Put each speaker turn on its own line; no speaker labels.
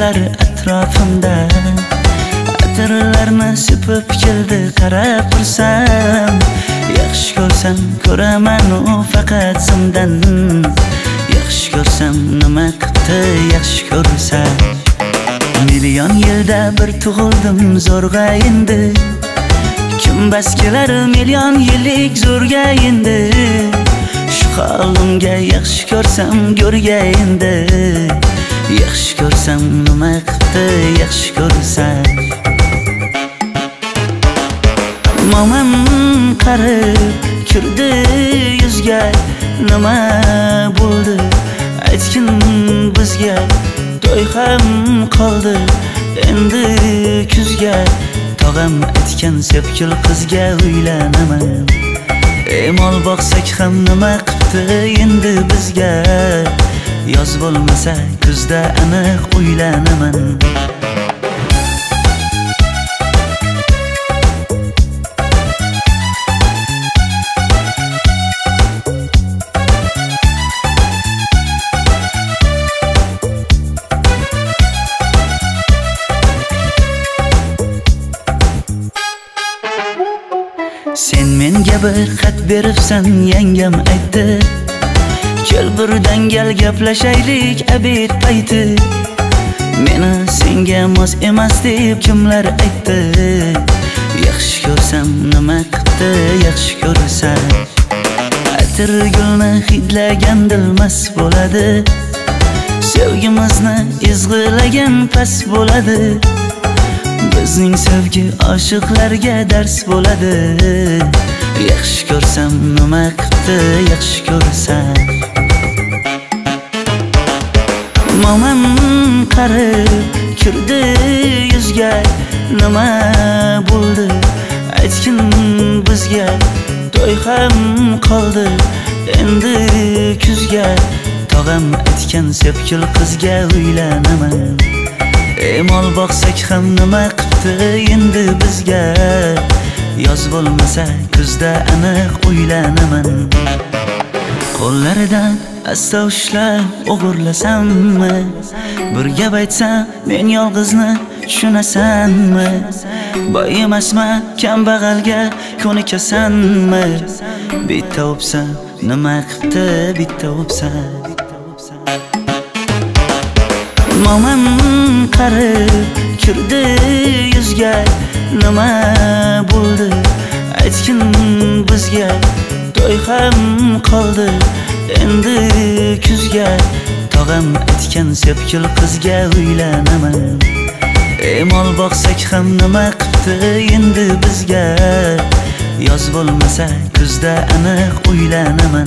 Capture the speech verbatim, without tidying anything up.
boshqalar atrofimda. Atirlarni sepib keldi qarab tursam, yaxshi ko'rsam ko'raman u faqat simdan. Yaxshi ko'rsam nima qildi yaxshi ko'rsam. Million yilda bir tug'ildim zo'rg'a endi. Kim bas kelar million yillik zo'rga endi. Shu holimga yaxshi ko'rsam go'rga endi. Yaxshi ko'rsam nima qildi yaxshi ko'rsam. Momam qarib kirdi yuzga, nima bo'ldi aytgin bizga. To'y ham qoldi endi kuzga. Tog'am aytgan sepkil qizga uylanaman. Ey mol boqsak ham nima qildi endi bizga. Yoz bo'lmasa kuzda aniq uylanaman. Sen menga bir xat beribsan, yangam aytdi. Kel birdan gal gaplashaylik abid payti. Meni senga mos emas deb kimlar aytdi. Yaxshi ko'rsam nima qildi yaxshi ko'rsam. Atir gulni hidlagan dilmas bo'ladi. Sevgimizni izg'ilagan pas bo'ladi. Bizning sevgi oshiqlarga dars bo'ladi. Yaxshi ko'rsam nima qildi yaxshi ko'rsam. Momam qarib kirdi yuzga, nima bo'ldi aytgin bizga. To'y ham qoldi endi kuzga. Tog'am aytgan sepkil qizga uylanaman. Ey mol boqsak ham nima qildi endi bizga. Yoz bo'lmasa kuzda aniq uylanaman. Qo'llaridan asta ushlab o'g'irlasammi? Bir gap aytsam men yolg'izni tushunasanmi? Boy emasman kambag'alga ko'nikasanmi? Bitta o'psam nima qildi bitta o'psam. Momam qarib kirdi yuzga, nima bo'ldi aytgin bizga. To'y ham qoldi endi kuzga. Tog'am aytgan sepkil qizga uylanaman. Ey mol boqsak ham nima qildi endi bizga. Yoz bo'lmasa kuzda aniq uylanaman.